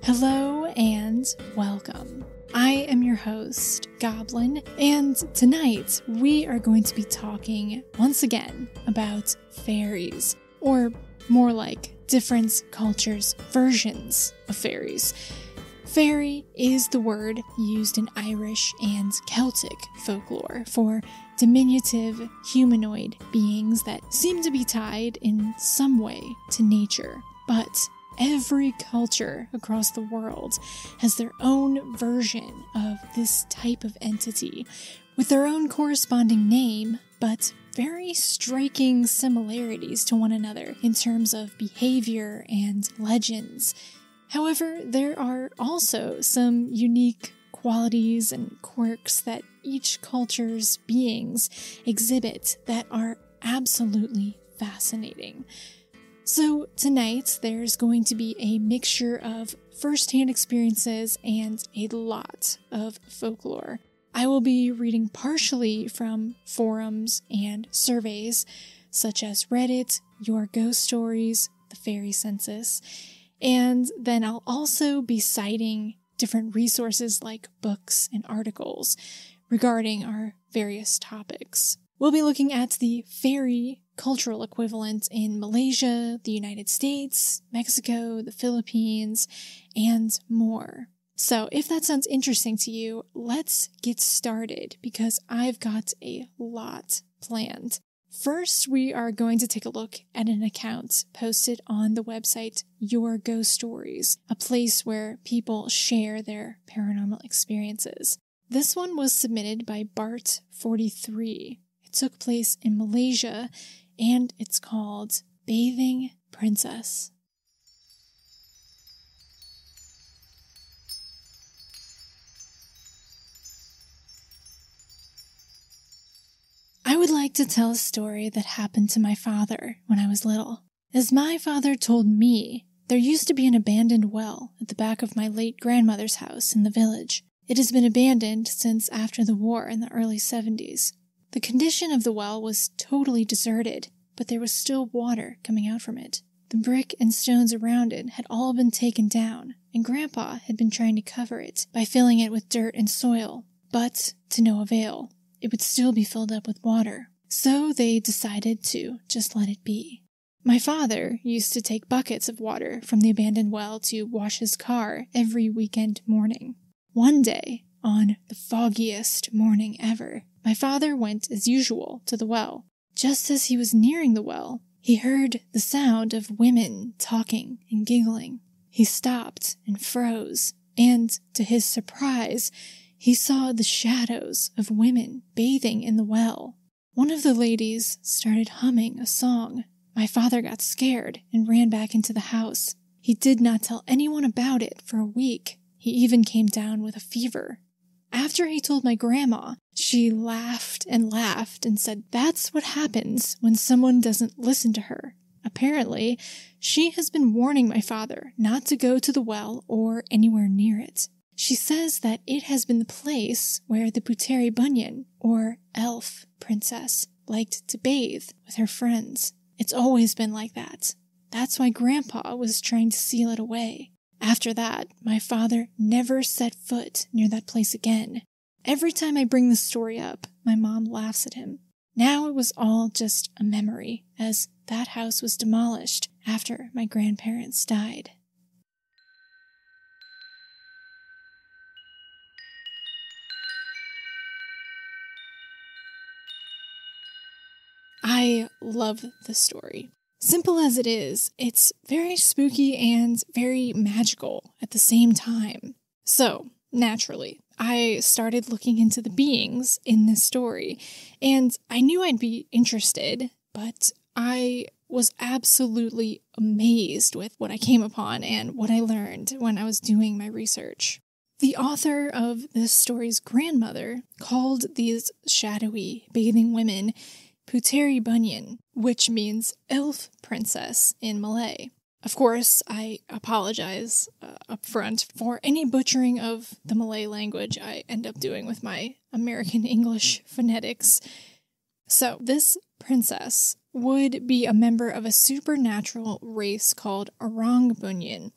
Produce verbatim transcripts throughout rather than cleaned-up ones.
Hello and welcome. I am your host, Goblin, and tonight we are going to be talking once again about fairies, or more like different cultures' versions of fairies. Fairy is the word used in Irish and Celtic folklore for diminutive humanoid beings that seem to be tied in some way to nature, but every culture across the world has their own version of this type of entity, with their own corresponding name, but very striking similarities to one another in terms of behavior and legends. However, there are also some unique qualities and quirks that each culture's beings exhibit that are absolutely fascinating. So tonight, there's going to be a mixture of first-hand experiences and a lot of folklore. I will be reading partially from forums and surveys, such as Reddit, Your Ghost Stories, the Fairy Census, and then I'll also be citing different resources like books and articles regarding our various topics. We'll be looking at the fairy cultural equivalent in Malaysia, the United States, Mexico, the Philippines, and more. So if that sounds interesting to you, let's get started because I've got a lot planned. First, we are going to take a look at an account posted on the website Your Ghost Stories, a place where people share their paranormal experiences. This one was submitted by Bart forty-three. It took place in Malaysia, and it's called Bathing Princess. I would like to tell a story that happened to my father when I was little. As my father told me, there used to be an abandoned well at the back of my late grandmother's house in the village. It has been abandoned since after the war in the early seventies. The condition of the well was totally deserted, but there was still water coming out from it. The brick and stones around it had all been taken down, and Grandpa had been trying to cover it by filling it with dirt and soil, but to no avail. It would still be filled up with water, so they decided to just let it be. My father used to take buckets of water from the abandoned well to wash his car every weekend morning. One day, on the foggiest morning ever, my father went as usual to the well. Just as he was nearing the well, he heard the sound of women talking and giggling. He stopped and froze, and to his surprise, he saw the shadows of women bathing in the well. One of the ladies started humming a song. My father got scared and ran back into the house. He did not tell anyone about it for a week. He even came down with a fever. After he told my grandma, she laughed and laughed and said that's what happens when someone doesn't listen to her. Apparently, she has been warning my father not to go to the well or anywhere near it. She says that it has been the place where the Puteri Bunyan, or elf princess, liked to bathe with her friends. It's always been like that. That's why Grandpa was trying to seal it away. After that, my father never set foot near that place again. Every time I bring this story up, my mom laughs at him. Now it was all just a memory, as that house was demolished after my grandparents died. I love this story. Simple as it is, it's very spooky and very magical at the same time. So, naturally, I started looking into the beings in this story, and I knew I'd be interested, but I was absolutely amazed with what I came upon and what I learned when I was doing my research. The author of this story's grandmother called these shadowy bathing women Puteri Bunyan, which means elf princess in Malay. Of course, I apologize uh, up front for any butchering of the Malay language I end up doing with my American English phonetics. So, this princess would be a member of a supernatural race called Orang Bunyan.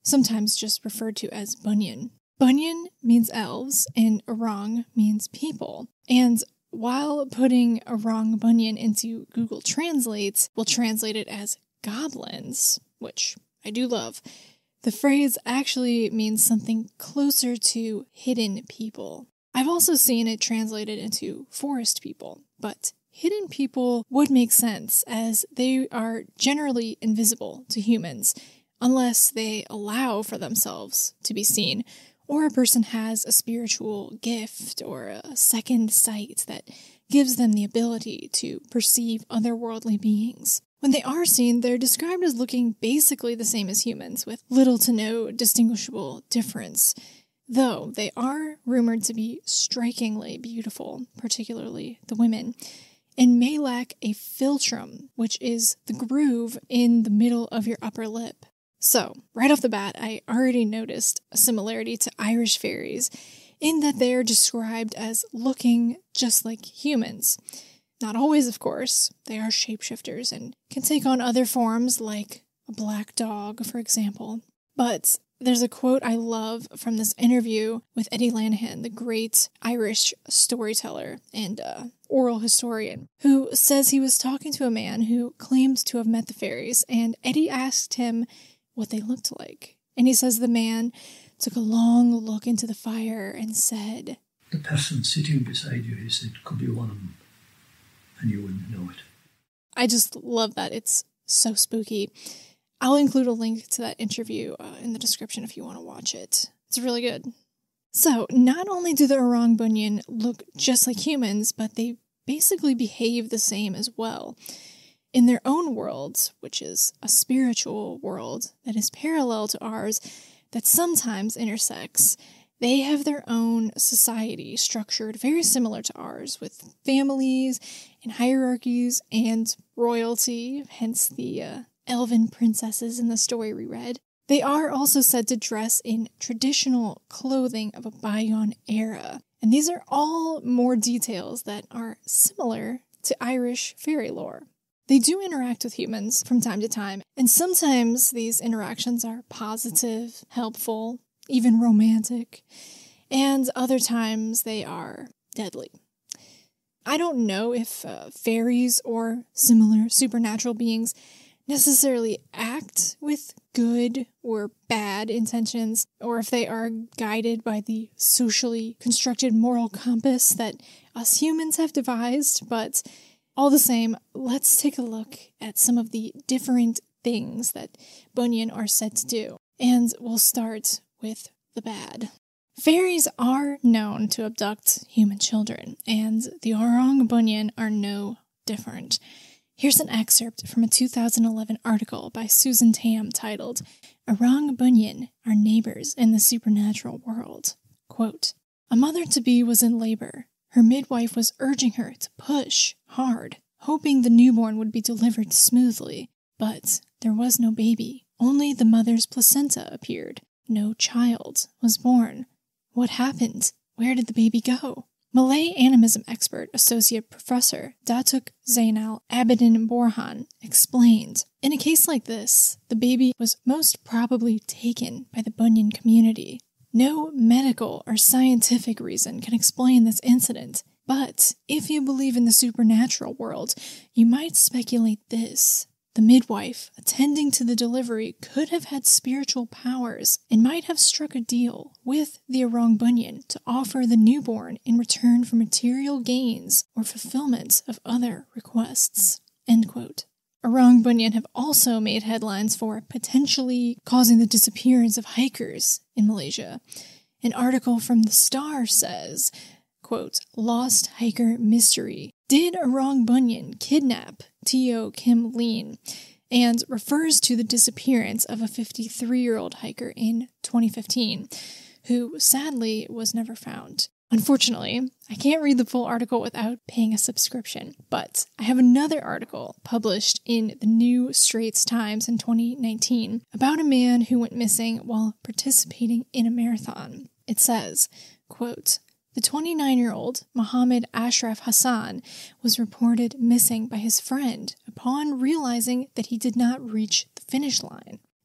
sometimes just referred to as Bunyan. Bunyan means elves, and Orang means people. And while putting Orang Bunyan into Google Translate will translate it as goblins, which I do love, the phrase actually means something closer to hidden people. I've also seen it translated into forest people, but hidden people would make sense as they are generally invisible to humans unless they allow for themselves to be seen, or a person has a spiritual gift or a second sight that gives them the ability to perceive otherworldly beings. When they are seen, they're described as looking basically the same as humans, with little to no distinguishable difference, though they are rumored to be strikingly beautiful, particularly the women, and may lack a philtrum, which is the groove in the middle of your upper lip. So, right off the bat, I already noticed a similarity to Irish fairies in that they are described as looking just like humans. Not always, of course. They are shapeshifters and can take on other forms like a black dog, for example. But there's a quote I love from this interview with Eddie Lanahan, the great Irish storyteller and uh, oral historian, who says he was talking to a man who claimed to have met the fairies, and Eddie asked him what they looked like. And he says the man took a long look into the fire and said, "The person sitting beside you," he said, "could be one of them, and you wouldn't know it." I just love that. It's so spooky. I'll include a link to that interview uh, in the description if you want to watch it. It's really good. So, not only do the Orang Bunyan look just like humans, but they basically behave the same as well. In their own world, which is a spiritual world that is parallel to ours, that sometimes intersects, they have their own society structured very similar to ours, with families and hierarchies and royalty, hence the uh, elven princesses in the story we read. They are also said to dress in traditional clothing of a bygone era, and these are all more details that are similar to Irish fairy lore. They do interact with humans from time to time, and sometimes these interactions are positive, helpful, even romantic, and other times they are deadly. I don't know if uh, fairies or similar supernatural beings necessarily act with good or bad intentions, or if they are guided by the socially constructed moral compass that us humans have devised, but all the same, let's take a look at some of the different things that Bunyan are said to do, and we'll start with the bad. Fairies are known to abduct human children, and the Orang Bunyan are no different. Here's an excerpt from a two thousand eleven article by Susan Tam titled, "Orang Bunyan Are Neighbors in the Supernatural World." Quote, "A mother-to-be was in labor. Her midwife was urging her to push hard, hoping the newborn would be delivered smoothly. But there was no baby. Only the mother's placenta appeared. No child was born. What happened? Where did the baby go?" Malay animism expert Associate Professor Datuk Zainal Abidin Borhan explained, "In a case like this, the baby was most probably taken by the Bunyan community. No medical or scientific reason can explain this incident, but if you believe in the supernatural world, you might speculate this. The midwife attending to the delivery could have had spiritual powers and might have struck a deal with the Orang Bunyan to offer the newborn in return for material gains or fulfillment of other requests." End quote. Orang Bunyan have also made headlines for potentially causing the disappearance of hikers in Malaysia. An article from The Star says, quote, "Lost hiker mystery. Did Orang Bunyan kidnap Teo Kim Lean?" and refers to the disappearance of a fifty-three-year-old hiker in twenty fifteen, who sadly was never found. Unfortunately, I can't read the full article without paying a subscription, but I have another article published in the New Straits Times in twenty nineteen about a man who went missing while participating in a marathon. It says, quote, "The twenty-nine-year-old Muhammad Ashraf Hassan was reported missing by his friend upon realizing that he did not reach the finish line.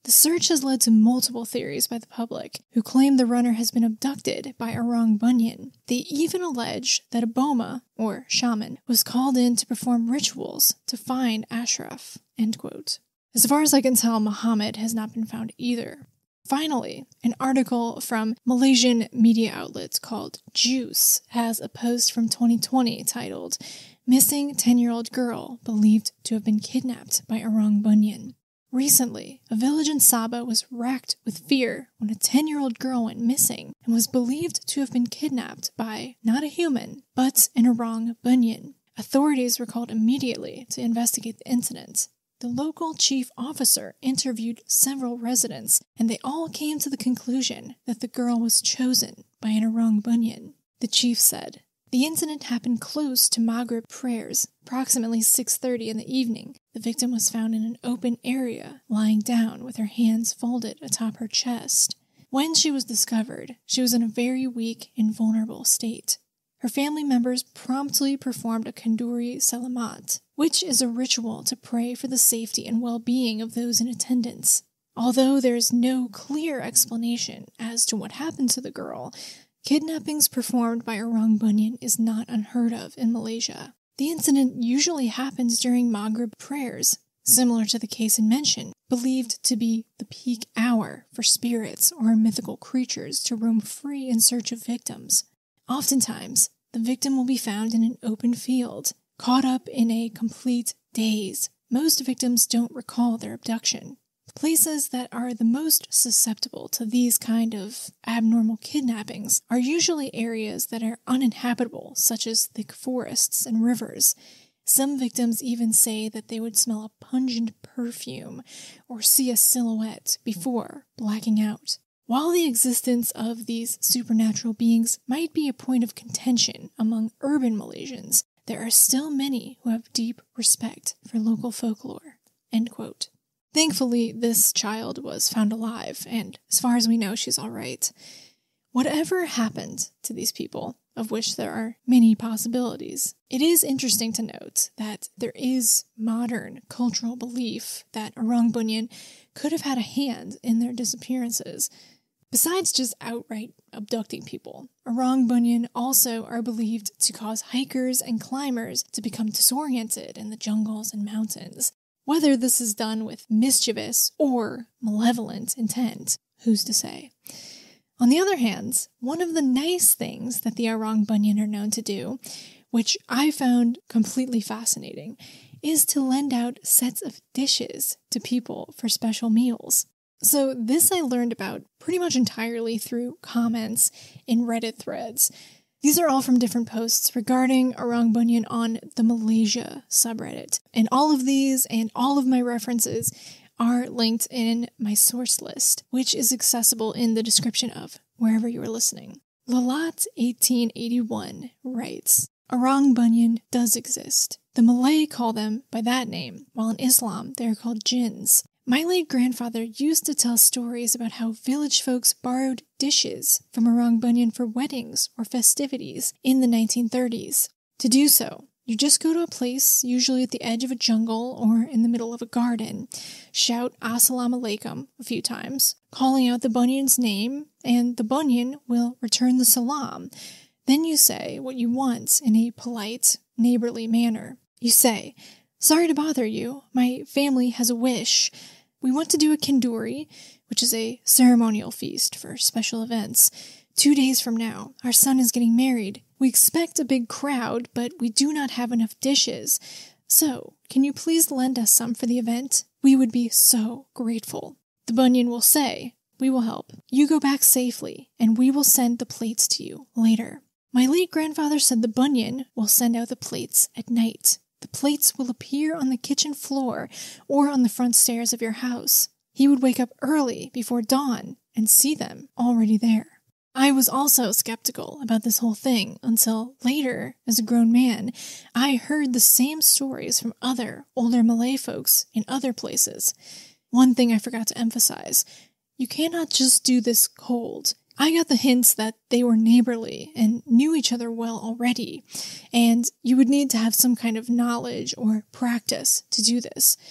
The search has led to multiple theories by the public, who claim the runner has been abducted by Orang Bunyan. They even allege that a boma, or shaman, was called in to perform rituals to find Ashraf. End quote. As far as I can tell, Muhammad has not been found either. Finally, an article from Malaysian media outlet called Juice has a post from twenty twenty titled, "Missing ten-year-old Girl Believed to Have Been Kidnapped by Orang Bunyan." Recently, a village in Sabah was racked with fear when a ten-year-old girl went missing and was believed to have been kidnapped by not a human, but an Orang Bunyan. Authorities were called immediately to investigate the incident. The local chief officer interviewed several residents, and they all came to the conclusion that the girl was chosen by an Orang Bunyan. The chief said, "The incident happened close to Maghrib prayers, approximately six thirty in the evening. The victim was found in an open area, lying down with her hands folded atop her chest. When she was discovered, she was in a very weak and vulnerable state. Her family members promptly performed a Kanduri Salamat, which is a ritual to pray for the safety and well-being of those in attendance. Although there is no clear explanation as to what happened to the girl, kidnappings performed by Orang Bunyan is not unheard of in Malaysia. The incident usually happens during Maghrib prayers, similar to the case in mention, believed to be the peak hour for spirits or mythical creatures to roam free in search of victims. Oftentimes, the victim will be found in an open field, caught up in a complete daze. Most victims don't recall their abduction. Places that are the most susceptible to these kind of abnormal kidnappings are usually areas that are uninhabitable, such as thick forests and rivers. Some victims even say that they would smell a pungent perfume or see a silhouette before blacking out. While the existence of these supernatural beings might be a point of contention among urban Malaysians, there are still many who have deep respect for local folklore." End quote. Thankfully, this child was found alive, and as far as we know, she's all right. Whatever happened to these people, of which there are many possibilities, it is interesting to note that there is modern cultural belief that Orang Bunyan could have had a hand in their disappearances. Besides just outright abducting people, Orang Bunyan also are believed to cause hikers and climbers to become disoriented in the jungles and mountains. Whether this is done with mischievous or malevolent intent, who's to say? On the other hand, one of the nice things that the Orang Bunyan are known to do, which I found completely fascinating, is to lend out sets of dishes to people for special meals. So this I learned about pretty much entirely through comments in Reddit threads. These are all from different posts regarding Orang Bunyan on the Malaysia subreddit. And all of these and all of my references are linked in my source list, which is accessible in the description of wherever you are listening. Lalat eighteen eighty-one writes, "Orang Bunyan does exist. The Malay call them by that name, while in Islam they are called jinns. My late grandfather used to tell stories about how village folks borrowed dishes from Orang Bunyan for weddings or festivities in the nineteen thirties. To do so, you just go to a place, usually at the edge of a jungle or in the middle of a garden, shout Assalamu alaikum a few times, calling out the Bunyan's name, and the Bunyan will return the salam. Then you say what you want in a polite, neighborly manner. You say, 'Sorry to bother you, my family has a wish. We want to do a Kanduri, which is a ceremonial feast for special events. Two days from now, our son is getting married. We expect a big crowd, but we do not have enough dishes. So, can you please lend us some for the event? We would be so grateful.' The Bunyan will say, 'We will help. You go back safely, and we will send the plates to you later.' My late grandfather said the Bunyan will send out the plates at night. The plates will appear on the kitchen floor or on the front stairs of your house. He would wake up early before dawn and see them already there." I was also skeptical about this whole thing until later, as a grown man, I heard the same stories from other older Malay folks in other places. One thing I forgot to emphasize, you cannot just do this cold. I got the hints that they were neighborly and knew each other well already, and you would need to have some kind of knowledge or practice to do this.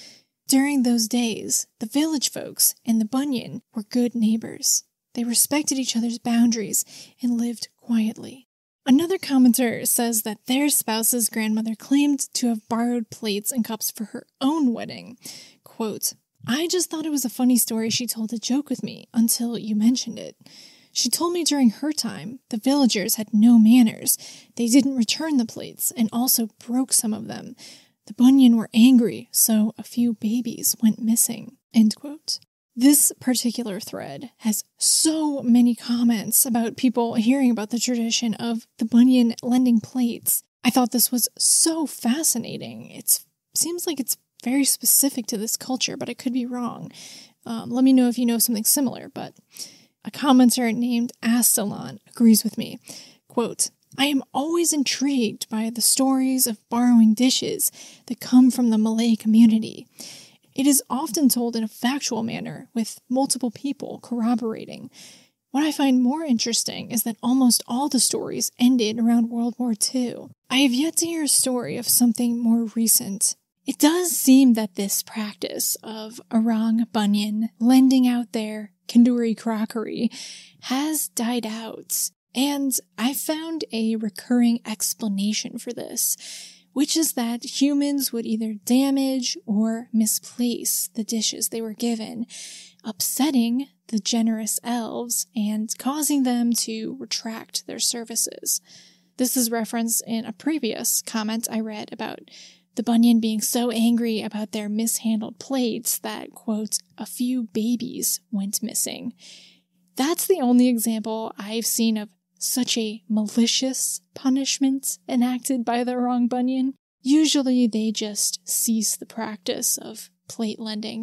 During those days, the village folks and the Bunyan were good neighbors. They respected each other's boundaries and lived quietly. Another commenter says that their spouse's grandmother claimed to have borrowed plates and cups for her own wedding. Quote, I just thought it was a funny story she told to joke with me until you mentioned it. She told me during her time, the villagers had no manners. They didn't return the plates and also broke some of them. The Bunyan were angry, so a few babies went missing. End quote. This particular thread has so many comments about people hearing about the tradition of the Bunyan lending plates. I thought this was so fascinating. It seems like it's very specific to this culture, but I could be wrong. Um, let me know if you know something similar, but a commenter named Astalon agrees with me. Quote, I am always intrigued by the stories of borrowing dishes that come from the Malay community. It is often told in a factual manner, with multiple people corroborating. What I find more interesting is that almost all the stories ended around World War Two. I have yet to hear a story of something more recent. It does seem that this practice of Orang Bunyan lending out their Kenduri crockery has died out, and I found a recurring explanation for this, which is that humans would either damage or misplace the dishes they were given, upsetting the generous elves and causing them to retract their services. This is referenced in a previous comment I read about the Bunyan being so angry about their mishandled plates that, quote, a few babies went missing. That's the only example I've seen of such a malicious punishment enacted by the Orang Bunyan. Usually they just cease the practice of plate lending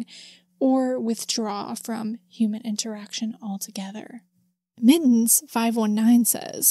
or withdraw from human interaction altogether. Mittens five one nine says,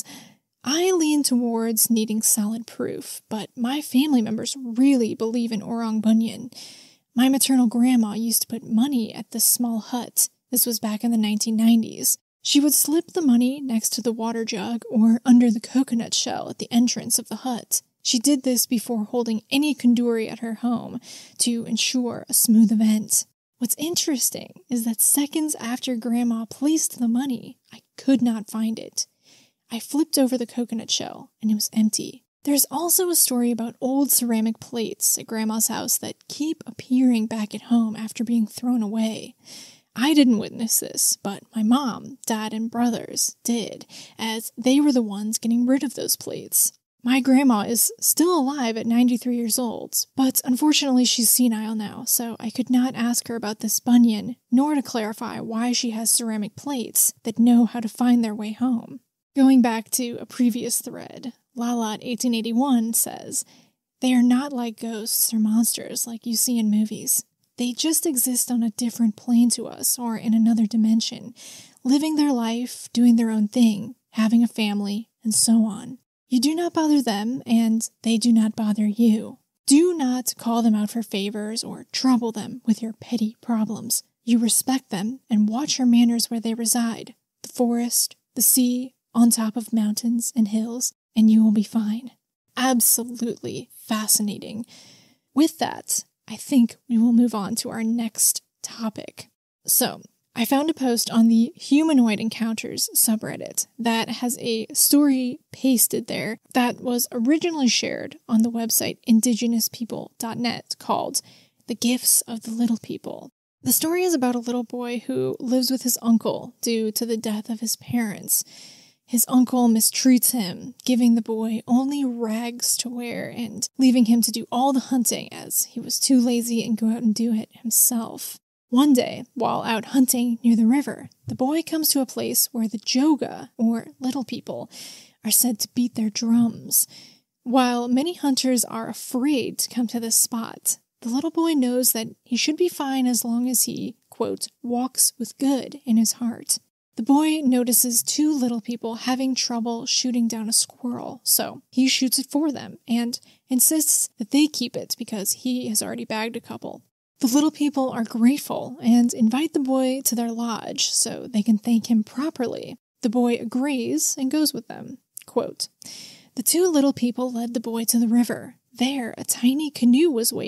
I lean towards needing solid proof, but my family members really believe in Orang Bunyan. My maternal grandma used to put money at this small hut. This was back in the nineteen nineties. She would slip the money next to the water jug or under the coconut shell at the entrance of the hut. She did this before holding any kenduri at her home to ensure a smooth event. What's interesting is that seconds after Grandma placed the money, I could not find it. I flipped over the coconut shell, and it was empty. There's also a story about old ceramic plates at Grandma's house that keep appearing back at home after being thrown away. I didn't witness this, but my mom, dad, and brothers did, as they were the ones getting rid of those plates. My grandma is still alive at ninety-three years old, but unfortunately she's senile now, so I could not ask her about this Bunyan, nor to clarify why she has ceramic plates that know how to find their way home. Going back to a previous thread, Lalat eighteen eighty-one says, they are not like ghosts or monsters like you see in movies. They just exist on a different plane to us or in another dimension, living their life, doing their own thing, having a family, and so on. You do not bother them, and they do not bother you. Do not call them out for favors or trouble them with your petty problems. You respect them and watch your manners where they reside, the forest, the sea, on top of mountains and hills, and you will be fine. Absolutely fascinating. With that, I think we will move on to our next topic. So, I found a post on the Humanoid Encounters subreddit that has a story pasted there that was originally shared on the website indigenous people dot net called The Gifts of the Little People. The story is about a little boy who lives with his uncle due to the death of his parents. His uncle mistreats him, giving the boy only rags to wear and leaving him to do all the hunting as he was too lazy and go out and do it himself. One day, while out hunting near the river, the boy comes to a place where the Joga, or little people, are said to beat their drums. While many hunters are afraid to come to this spot, the little boy knows that he should be fine as long as he, quote, walks with good in his heart. The boy notices two little people having trouble shooting down a squirrel, so he shoots it for them and insists that they keep it because he has already bagged a couple. The little people are grateful and invite the boy to their lodge so they can thank him properly. The boy agrees and goes with them. Quote, the two little people led the boy to the river. There, a tiny canoe was waiting,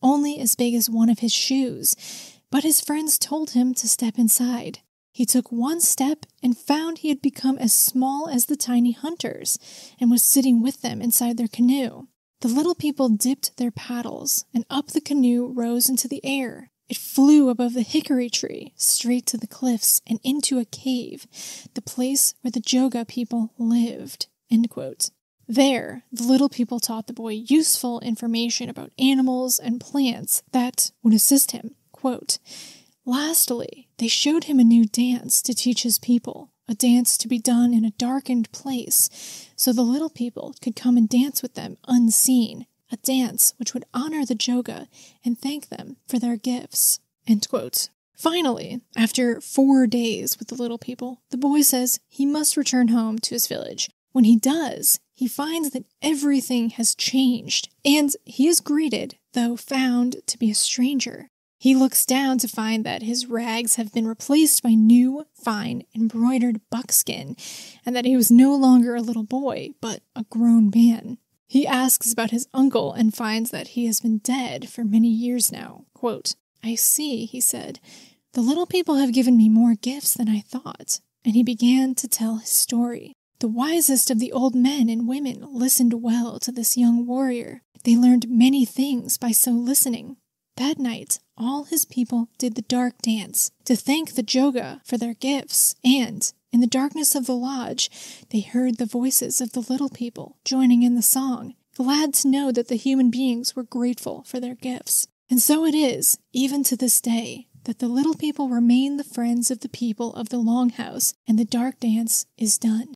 only as big as one of his shoes, but his friends told him to step inside. He took one step and found he had become as small as the tiny hunters and was sitting with them inside their canoe. The little people dipped their paddles, and up the canoe rose into the air. It flew above the hickory tree, straight to the cliffs and into a cave, the place where the Joga people lived. End quote. There, the little people taught the boy useful information about animals and plants that would assist him. Quote, Lastly, they showed him a new dance to teach his people, a dance to be done in a darkened place, so the little people could come and dance with them unseen, a dance which would honor the Joga and thank them for their gifts. End quote. Finally, after four days with the little people, the boy says he must return home to his village. When he does, he finds that everything has changed, and he is greeted, though found to be a stranger. He looks down to find that his rags have been replaced by new, fine, embroidered buckskin, and that he was no longer a little boy, but a grown man. He asks about his uncle and finds that he has been dead for many years now. Quote, I see, he said. The little people have given me more gifts than I thought. And he began to tell his story. The wisest of the old men and women listened well to this young warrior. They learned many things by so listening. That night, all his people did the dark dance to thank the Joga for their gifts, and in the darkness of the lodge, they heard the voices of the little people joining in the song, glad to know that the human beings were grateful for their gifts. And so it is, even to this day, that the little people remain the friends of the people of the Longhouse, and the dark dance is done.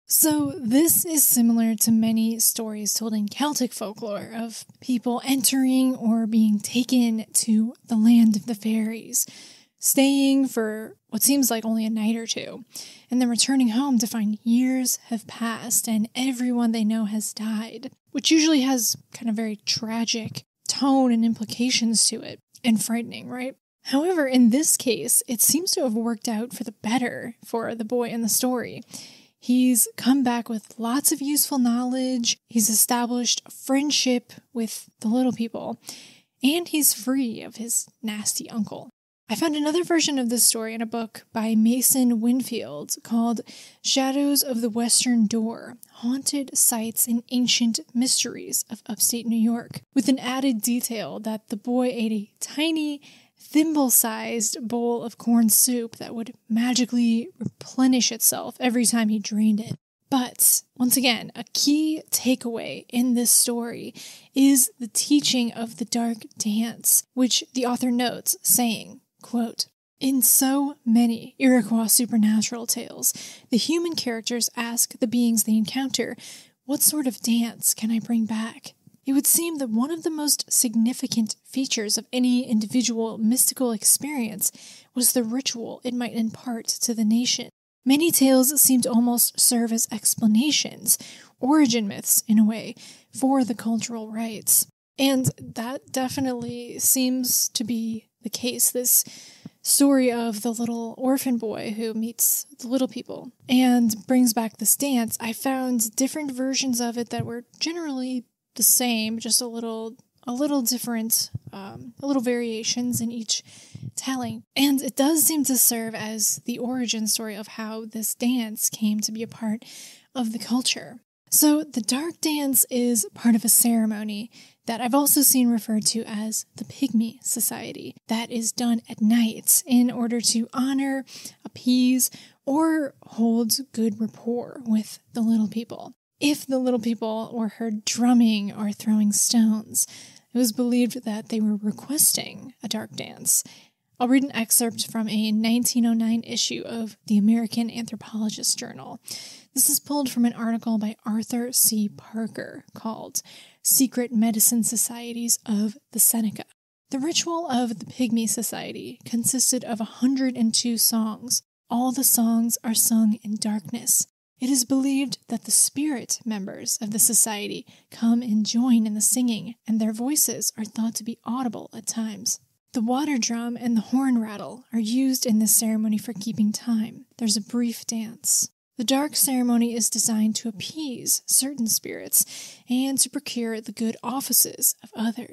So this is similar to many stories told in Celtic folklore of people entering or being taken to the land of the fairies, staying for what seems like only a night or two, and then returning home to find years have passed and everyone they know has died, which usually has kind of very tragic tone and implications to it, and frightening, right? However, in this case, it seems to have worked out for the better for the boy in the story. He's come back with lots of useful knowledge, he's established a friendship with the little people, and he's free of his nasty uncle. I found another version of this story in a book by Mason Winfield called Shadows of the Western Door, Haunted Sites and Ancient Mysteries of Upstate New York, with an added detail that the boy ate a tiny thimble-sized bowl of corn soup that would magically replenish itself every time he drained it. But, once again, a key takeaway in this story is the teaching of the dark dance, which the author notes, saying, quote, in so many Iroquois supernatural tales, the human characters ask the beings they encounter, what sort of dance can I bring back? It would seem that one of the most significant features of any individual mystical experience was the ritual it might impart to the nation. Many tales seem to almost serve as explanations, origin myths in a way, for the cultural rites. And that definitely seems to be the case. This story of the little orphan boy who meets the little people and brings back this dance, I found different versions of it that were generally the same, just a little a little different, um, a little variations in each telling. And it does seem to serve as the origin story of how this dance came to be a part of the culture. So the dark dance is part of a ceremony that I've also seen referred to as the Pygmy Society, that is done at night in order to honor, appease, or hold good rapport with the little people. If the little people were heard drumming or throwing stones, it was believed that they were requesting a dark dance. I'll read an excerpt from a nineteen oh nine issue of the American Anthropologist Journal. This is pulled from an article by Arthur C. Parker called Secret Medicine Societies of the Seneca. The ritual of the Pygmy Society consisted of one hundred two songs. All the songs are sung in darkness. It is believed that the spirit members of the society come and join in the singing, and their voices are thought to be audible at times. The water drum and the horn rattle are used in this ceremony for keeping time. There's a brief dance. The dark ceremony is designed to appease certain spirits and to procure the good offices of others.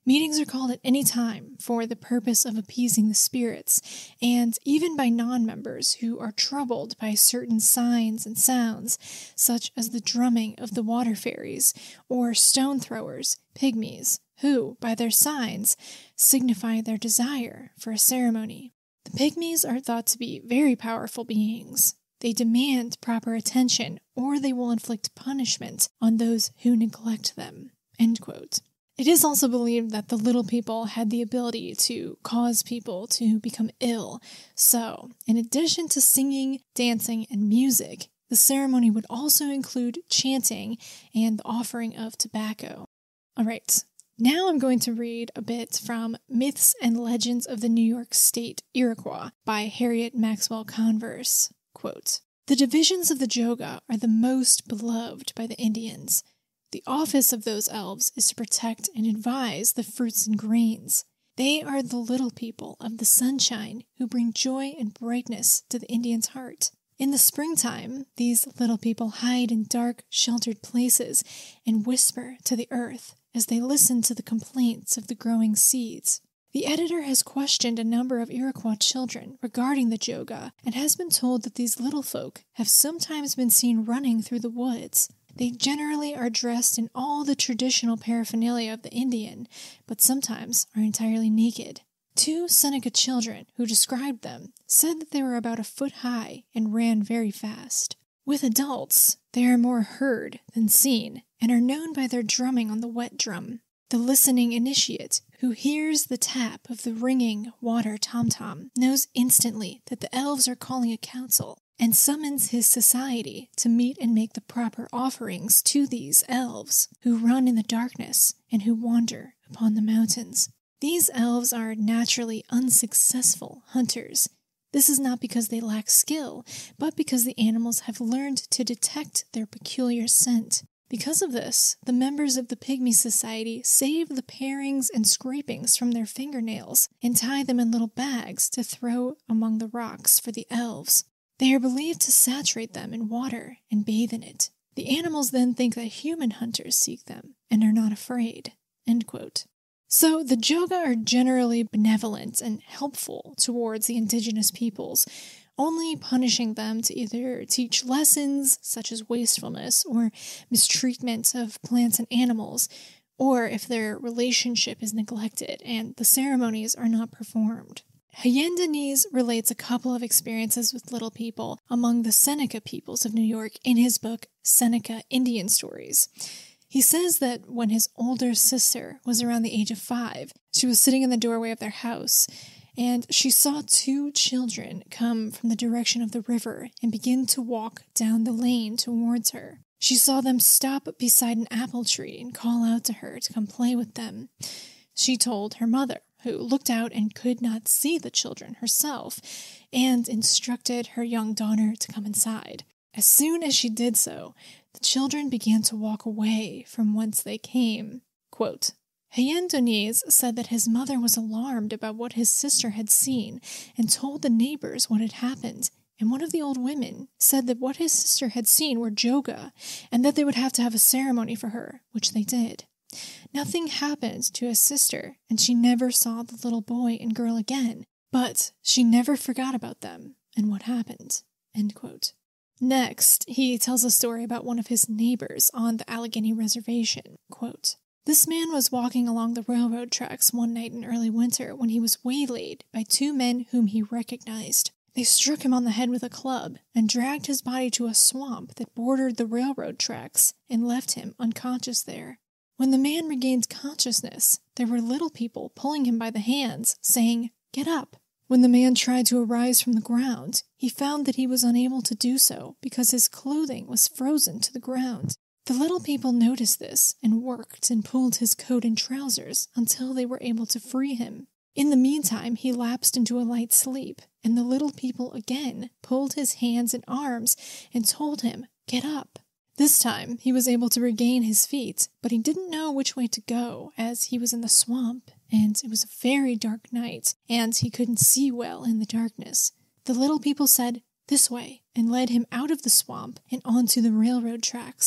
Meetings are called at any time for the purpose of appeasing the spirits, and even by non-members who are troubled by certain signs and sounds, such as the drumming of the water fairies, or stone throwers, pygmies, who, by their signs, signify their desire for a ceremony. The pygmies are thought to be very powerful beings. They demand proper attention, or they will inflict punishment on those who neglect them." End quote. It is also believed that the little people had the ability to cause people to become ill. So, in addition to singing, dancing, and music, the ceremony would also include chanting and the offering of tobacco. All right, now I'm going to read a bit from Myths and Legends of the New York State Iroquois by Harriet Maxwell Converse. Quote, "The divisions of the Joga are the most beloved by the Indians. The office of those elves is to protect and advise the fruits and grains. They are the little people of the sunshine who bring joy and brightness to the Indian's heart. In the springtime, these little people hide in dark, sheltered places and whisper to the earth as they listen to the complaints of the growing seeds." The editor has questioned a number of Iroquois children regarding the Joga and has been told that these little folk have sometimes been seen running through the woods. They generally are dressed in all the traditional paraphernalia of the Indian, but sometimes are entirely naked. Two Seneca children who described them said that they were about a foot high and ran very fast. With adults, they are more heard than seen and are known by their drumming on the wet drum. The listening initiate, who hears the tap of the ringing water tom-tom, knows instantly that the elves are calling a council, and summons his society to meet and make the proper offerings to these elves, who run in the darkness and who wander upon the mountains. These elves are naturally unsuccessful hunters. This is not because they lack skill, but because the animals have learned to detect their peculiar scent. Because of this, the members of the Pygmy Society save the parings and scrapings from their fingernails and tie them in little bags to throw among the rocks for the elves. They are believed to saturate them in water and bathe in it. The animals then think that human hunters seek them and are not afraid." End quote. So the Joga are generally benevolent and helpful towards the indigenous peoples, only punishing them to either teach lessons such as wastefulness or mistreatment of plants and animals, or if their relationship is neglected and the ceremonies are not performed. Hyendanese relates a couple of experiences with little people among the Seneca peoples of New York in his book Seneca Indian Stories. He says that when his older sister was around the age of five, she was sitting in the doorway of their house, and she saw two children come from the direction of the river and begin to walk down the lane towards her. She saw them stop beside an apple tree and call out to her to come play with them. She told her mother, who looked out and could not see the children herself, and instructed her young daughter to come inside. As soon as she did so, the children began to walk away from whence they came. Quote, Hyendanese said that his mother was alarmed about what his sister had seen and told the neighbors what had happened, and one of the old women said that what his sister had seen were Joga, and that they would have to have a ceremony for her, which they did. Nothing happened to his sister, and she never saw the little boy and girl again, but she never forgot about them and what happened. End quote. Next, he tells a story about one of his neighbors on the Allegheny Reservation. Quote, This man was walking along the railroad tracks one night in early winter when he was waylaid by two men whom he recognized. They struck him on the head with a club and dragged his body to a swamp that bordered the railroad tracks and left him unconscious there. When the man regained consciousness, there were little people pulling him by the hands, saying, "Get up." When the man tried to arise from the ground, he found that he was unable to do so because his clothing was frozen to the ground. The little people noticed this and worked and pulled his coat and trousers until they were able to free him. In the meantime, he lapsed into a light sleep, and the little people again pulled his hands and arms and told him, "Get up." This time, he was able to regain his feet, but he didn't know which way to go, as he was in the swamp, and it was a very dark night, and he couldn't see well in the darkness. The little people said, "This way," and led him out of the swamp and onto the railroad tracks.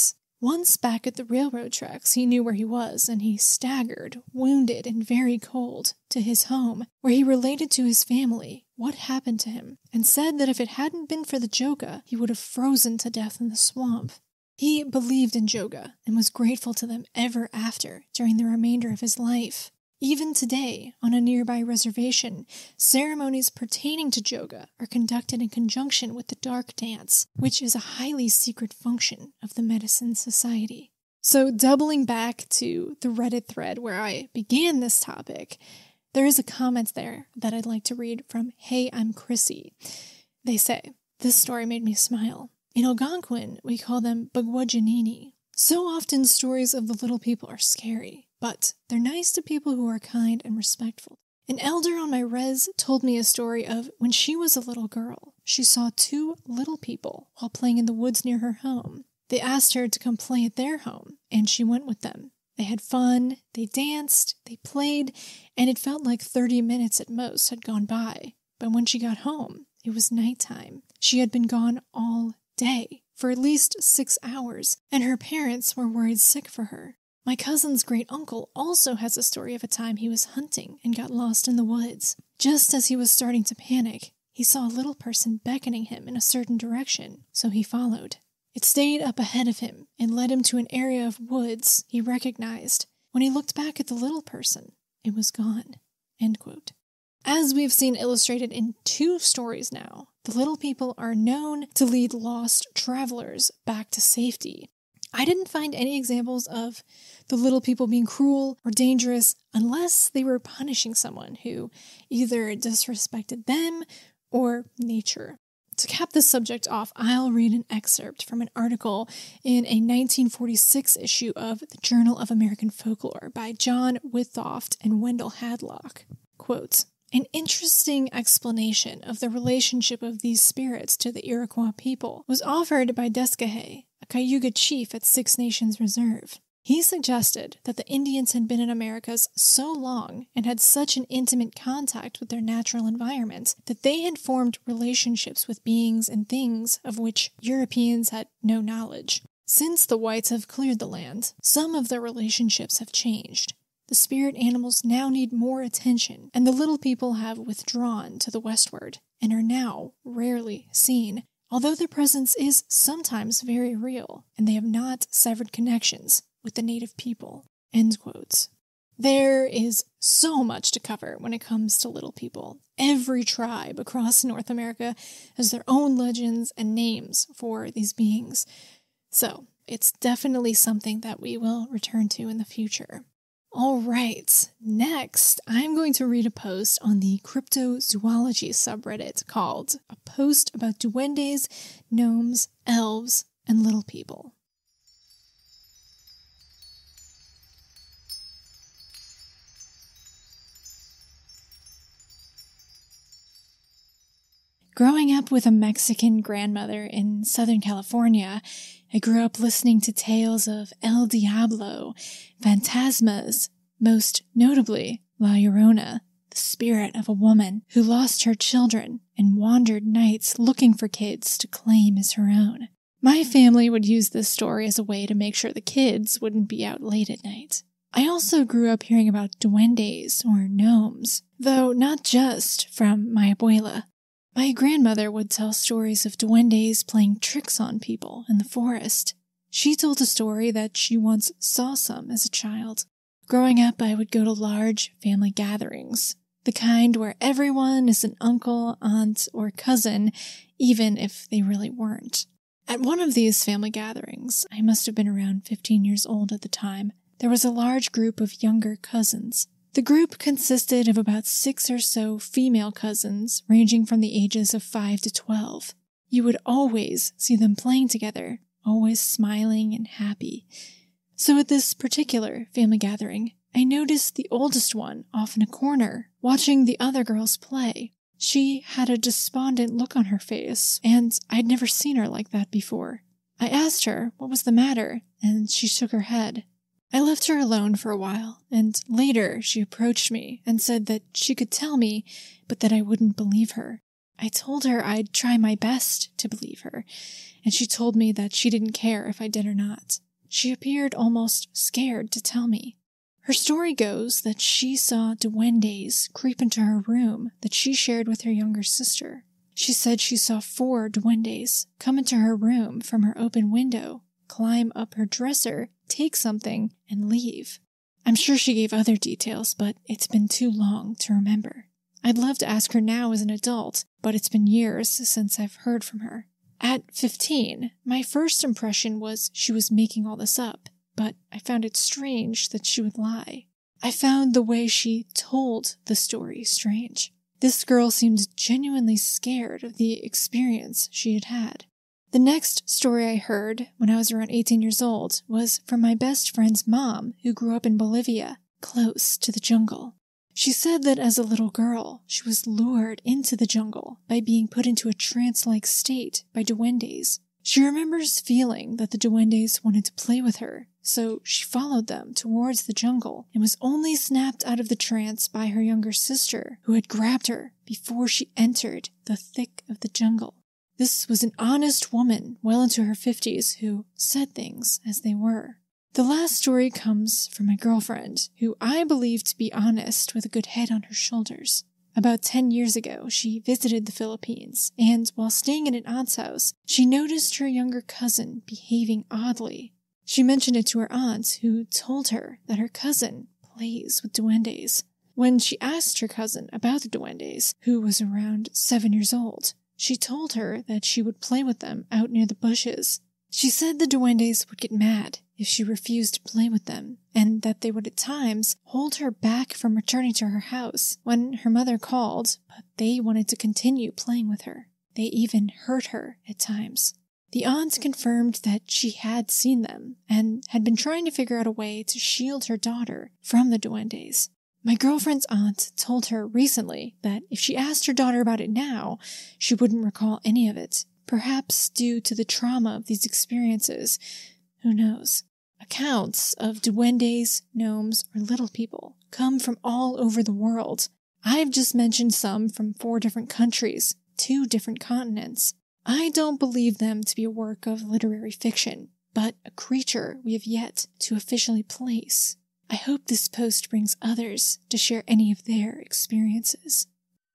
Once back at the railroad tracks, he knew where he was, and he staggered, wounded and very cold, to his home, where he related to his family what happened to him, and said that if it hadn't been for the Joga, he would have frozen to death in the swamp. He believed in Joga, and was grateful to them ever after, during the remainder of his life. Even today, on a nearby reservation, ceremonies pertaining to Joga are conducted in conjunction with the dark dance, which is a highly secret function of the Medicine Society. So, doubling back to the Reddit thread where I began this topic, there is a comment there that I'd like to read from Hey, I'm Chrissy. They say, "This story made me smile. In Algonquin, we call them Bugwajanini. So often stories of the little people are scary, but they're nice to people who are kind and respectful. An elder on my res told me a story of when she was a little girl. She saw two little people while playing in the woods near her home. They asked her to come play at their home, and she went with them. They had fun, they danced, they played, and it felt like thirty minutes at most had gone by. But when she got home, it was nighttime. She had been gone all day, for at least six hours, and her parents were worried sick for her. My cousin's great uncle also has a story of a time he was hunting and got lost in the woods. Just as he was starting to panic, he saw a little person beckoning him in a certain direction, so he followed. It stayed up ahead of him and led him to an area of woods he recognized. When he looked back at the little person, it was gone." End quote. As we've seen illustrated in two stories now, the little people are known to lead lost travelers back to safety. I didn't find any examples of the little people being cruel or dangerous unless they were punishing someone who either disrespected them or nature. To cap this subject off, I'll read an excerpt from an article in a nineteen forty-six issue of the Journal of American Folklore by John Withoft and Wendell Hadlock. Quote, "An interesting explanation of the relationship of these spirits to the Iroquois people was offered by Descahe, a Cayuga chief at Six Nations Reserve. He suggested that the Indians had been in Americas so long and had such an intimate contact with their natural environment that they had formed relationships with beings and things of which Europeans had no knowledge. Since the whites have cleared the land, some of their relationships have changed. The spirit animals now need more attention, and the little people have withdrawn to the westward and are now rarely seen, although their presence is sometimes very real, and they have not severed connections with the native people." End quotes. There is so much to cover when it comes to little people. Every tribe across North America has their own legends and names for these beings. So it's definitely something that we will return to in the future. All right, next, I'm going to read a post on the cryptozoology subreddit called A Post About Duendes, Gnomes, Elves, and Little People. Growing up with a Mexican grandmother in Southern California, I grew up listening to tales of El Diablo, phantasmas, most notably La Llorona, the spirit of a woman who lost her children and wandered nights looking for kids to claim as her own. My family would use this story as a way to make sure the kids wouldn't be out late at night. I also grew up hearing about duendes or gnomes, though not just from my abuela. My grandmother would tell stories of duendes playing tricks on people in the forest. She told a story that she once saw some as a child. Growing up, I would go to large family gatherings, the kind where everyone is an uncle, aunt, or cousin, even if they really weren't. At one of these family gatherings, I must have been around fifteen years old at the time, there was a large group of younger cousins. The group consisted of about six or so female cousins, ranging from the ages of five to twelve. You would always see them playing together, always smiling and happy. So at this particular family gathering, I noticed the oldest one off in a corner, watching the other girls play. She had a despondent look on her face, and I'd never seen her like that before. I asked her what was the matter, and she shook her head. I left her alone for a while, and later she approached me and said that she could tell me, but that I wouldn't believe her. I told her I'd try my best to believe her, and she told me that she didn't care if I did or not. she appeared almost scared to tell me. Her story goes that she saw duendes creep into her room that she shared with her younger sister. She said she saw four duendes come into her room from her open window, climb up her dresser, take something, and leave. I'm sure she gave other details, but it's been too long to remember. I'd love to ask her now as an adult, but it's been years since I've heard from her. At fifteen, my first impression was she was making all this up, but I found it strange that she would lie. I found the way she told the story strange. This girl seemed genuinely scared of the experience she had had. The next story I heard when I was around eighteen years old was from my best friend's mom, who grew up in Bolivia, close to the jungle. She said that as a little girl, she was lured into the jungle by being put into a trance-like state by duendes. She remembers feeling that the duendes wanted to play with her, so she followed them towards the jungle and was only snapped out of the trance by her younger sister, who had grabbed her before she entered the thick of the jungle. This was an honest woman, well into her fifties, who said things as they were. The last story comes from my girlfriend, who I believe to be honest with a good head on her shoulders. About ten years ago, she visited the Philippines, and while staying at an aunt's house, she noticed her younger cousin behaving oddly. She mentioned it to her aunt, who told her that her cousin plays with duendes. When she asked her cousin about the duendes, who was around seven years old, she told her that she would play with them out near the bushes. She said the duendes would get mad if she refused to play with them, and that they would at times hold her back from returning to her house when her mother called, but they wanted to continue playing with her. They even hurt her at times. The aunt confirmed that she had seen them and had been trying to figure out a way to shield her daughter from the duendes. My girlfriend's aunt told her recently that if she asked her daughter about it now, she wouldn't recall any of it, perhaps due to the trauma of these experiences. Who knows? Accounts of duendes, gnomes, or little people come from all over the world. I've just mentioned some from four different countries, two different continents. I don't believe them to be a work of literary fiction, but a creature we have yet to officially place. I hope this post brings others to share any of their experiences.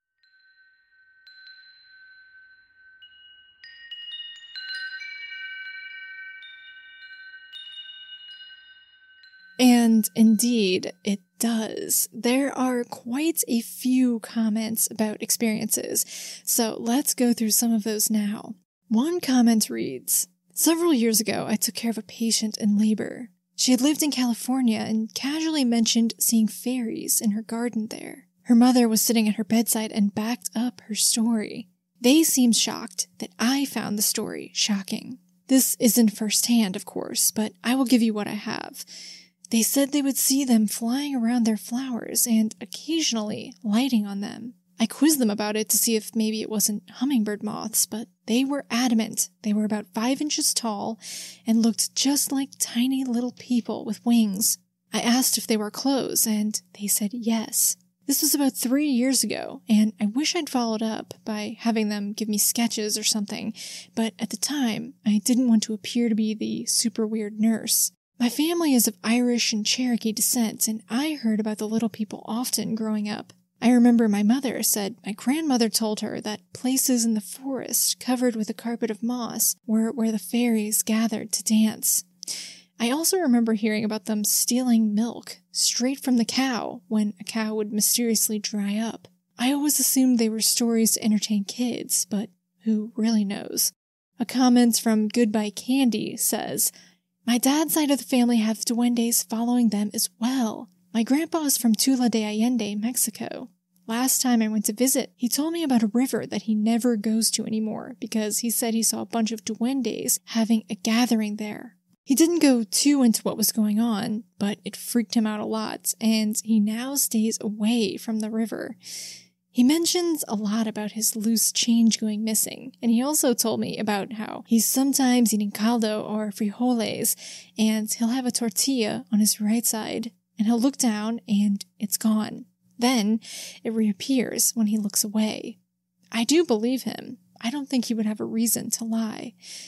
And indeed, it does. There are quite a few comments about experiences, so let's go through some of those now. One comment reads, "Several years ago, I took care of a patient in labor. She had lived in California and casually mentioned seeing fairies in her garden there. Her mother was sitting at her bedside and backed up her story. They seemed shocked that I found the story shocking. This isn't firsthand, of course, but I will give you what I have. They said they would see them flying around their flowers and occasionally lighting on them. I quizzed them about it to see if maybe it wasn't hummingbird moths, but they were adamant they were about five inches tall and looked just like tiny little people with wings. I asked if they wore clothes, and they said yes. This was about three years ago, and I wish I'd followed up by having them give me sketches or something, but at the time, I didn't want to appear to be the super weird nurse. My family is of Irish and Cherokee descent, and I heard about the little people often growing up. I remember my mother said my grandmother told her that places in the forest covered with a carpet of moss were where the fairies gathered to dance. I also remember hearing about them stealing milk straight from the cow when a cow would mysteriously dry up. I always assumed they were stories to entertain kids, but who really knows?" A comment from Goodbye Candy says, "My dad's side of the family have duendes following them as well. My grandpa is from Tula de Allende, Mexico. Last time I went to visit, he told me about a river that he never goes to anymore because he said he saw a bunch of duendes having a gathering there. He didn't go too into what was going on, but it freaked him out a lot, and he now stays away from the river. He mentions a lot about his loose change going missing, and he also told me about how he's sometimes eating caldo or frijoles, and he'll have a tortilla on his right side, and he'll look down, and it's gone. Then it reappears when he looks away. I do believe him. I don't think he would have a reason to lie.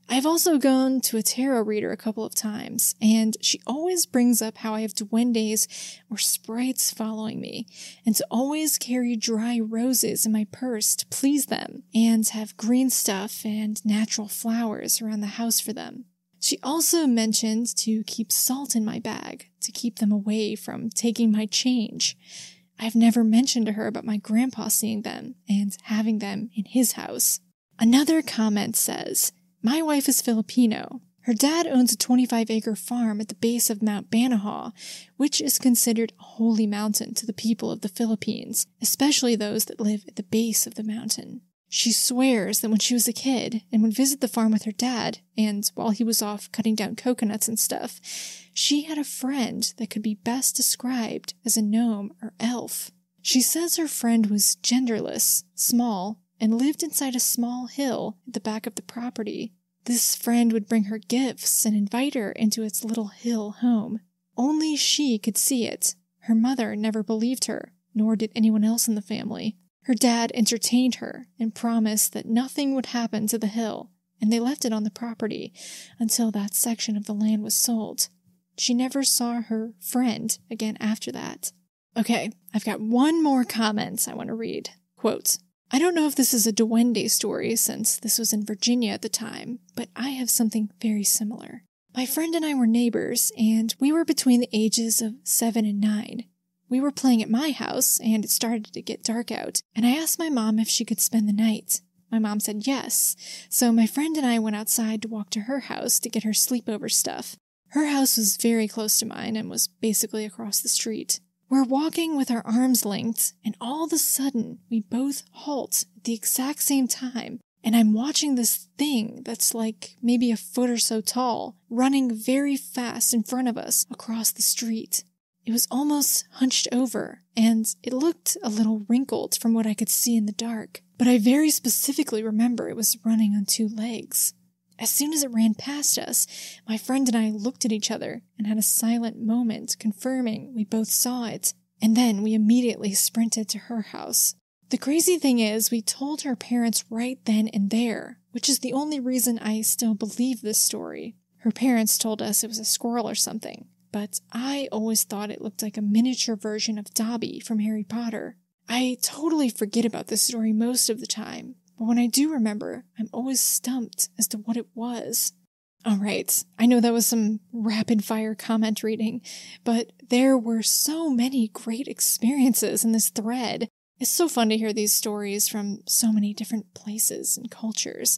I've also gone to a tarot reader a couple of times, and she always brings up how I have duendes or sprites following me, and to always carry dry roses in my purse to please them, and have green stuff and natural flowers around the house for them. She also mentioned to keep salt in my bag, to keep them away from taking my change. I've never mentioned to her about my grandpa seeing them and having them in his house. Another comment says, my wife is Filipino. Her dad owns a twenty-five acre farm at the base of Mount Banahaw, which is considered a holy mountain to the people of the Philippines, especially those that live at the base of the mountain. She swears that when she was a kid and would visit the farm with her dad, and while he was off cutting down coconuts and stuff, she had a friend that could be best described as a gnome or elf. She says her friend was genderless, small, and lived inside a small hill at the back of the property. This friend would bring her gifts and invite her into its little hill home. Only she could see it. Her mother never believed her, nor did anyone else in the family. Her dad entertained her and promised that nothing would happen to the hill, and they left it on the property until that section of the land was sold. She never saw her friend again after that. Okay, I've got one more comment I want to read. Quote, I don't know if this is a duende story since this was in Virginia at the time, but I have something very similar. My friend and I were neighbors, and we were between the ages of seven and nine. We were playing at my house, and it started to get dark out, and I asked my mom if she could spend the night. My mom said yes, so my friend and I went outside to walk to her house to get her sleepover stuff. Her house was very close to mine and was basically across the street. We're walking with our arms linked, and all of a sudden, we both halt at the exact same time, and I'm watching this thing that's like maybe a foot or so tall, running very fast in front of us across the street. It was almost hunched over, and it looked a little wrinkled from what I could see in the dark, but I very specifically remember it was running on two legs. As soon as it ran past us, my friend and I looked at each other and had a silent moment confirming we both saw it, and then we immediately sprinted to her house. The crazy thing is, we told her parents right then and there, which is the only reason I still believe this story. Her parents told us it was a squirrel or something, but I always thought it looked like a miniature version of Dobby from Harry Potter. I totally forget about this story most of the time, but when I do remember, I'm always stumped as to what it was. Alright, I know that was some rapid-fire comment reading, but there were so many great experiences in this thread. It's so fun to hear these stories from so many different places and cultures.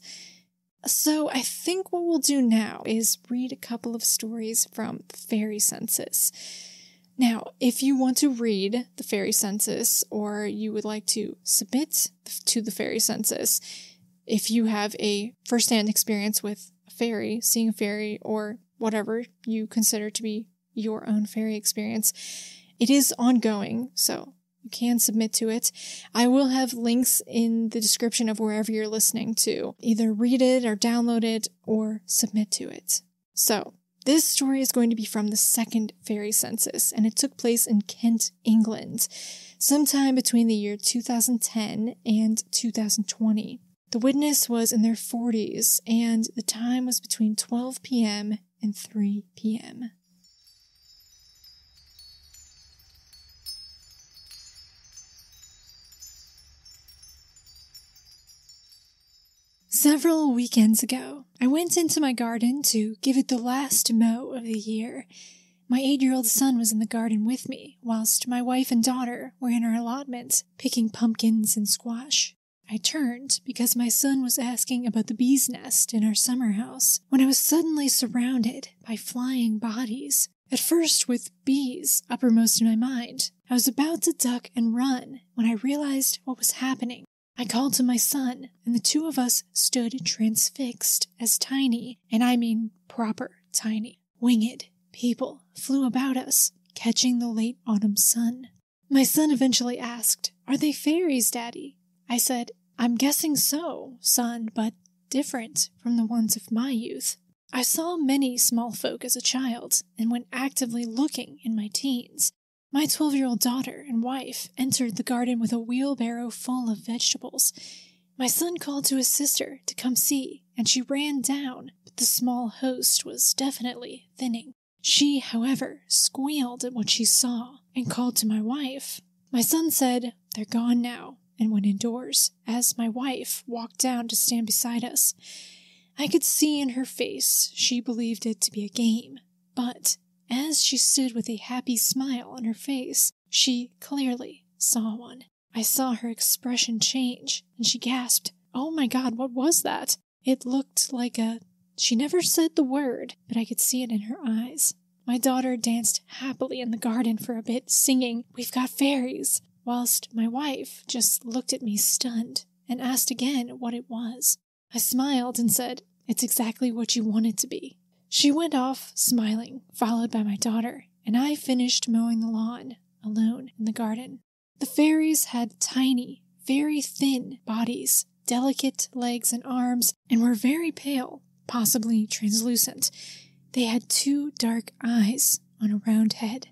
So I think what we'll do now is read a couple of stories from the Fairy Census. Now, if you want to read the Fairy Census, or you would like to submit to the Fairy Census, if you have a first-hand experience with a fairy, seeing a fairy, or whatever you consider to be your own fairy experience, it is ongoing, so you can submit to it. I will have links in the description of wherever you're listening to. Either read it or download it or submit to it. So, this story is going to be from the second Fairy Census, and it took place in Kent, England, sometime between the year two thousand ten and two thousand twenty. The witness was in their forties, and the time was between twelve p.m. and three p.m. Several weekends ago, I went into my garden to give it the last mow of the year. My eight-year-old son was in the garden with me, whilst my wife and daughter were in our allotment, picking pumpkins and squash. I turned because my son was asking about the bee's nest in our summer house, when I was suddenly surrounded by flying bodies, at first with bees uppermost in my mind. I was about to duck and run when I realized what was happening. I called to my son, and the two of us stood transfixed as tiny, and I mean proper tiny, winged people flew about us, catching the late autumn sun. My son eventually asked, "Are they fairies, Daddy?" I said, "I'm guessing so, son, but different from the ones of my youth. I saw many small folk as a child, and went actively looking in my teens. My twelve-year-old daughter and wife entered the garden with a wheelbarrow full of vegetables. My son called to his sister to come see, and she ran down, but the small host was definitely thinning. She, however, squealed at what she saw and called to my wife. My son said, "They're gone now," and went indoors, as my wife walked down to stand beside us. I could see in her face she believed it to be a game, but as she stood with a happy smile on her face, she clearly saw one. I saw her expression change, and she gasped, "Oh my God, what was that?" It looked like a... She never said the word, but I could see it in her eyes. My daughter danced happily in the garden for a bit, singing, "We've got fairies," whilst my wife just looked at me stunned and asked again what it was. I smiled and said, "It's exactly what you want it to be." She went off smiling, followed by my daughter, and I finished mowing the lawn, alone in the garden. The fairies had tiny, very thin bodies, delicate legs and arms, and were very pale, possibly translucent. They had two dark eyes on a round head.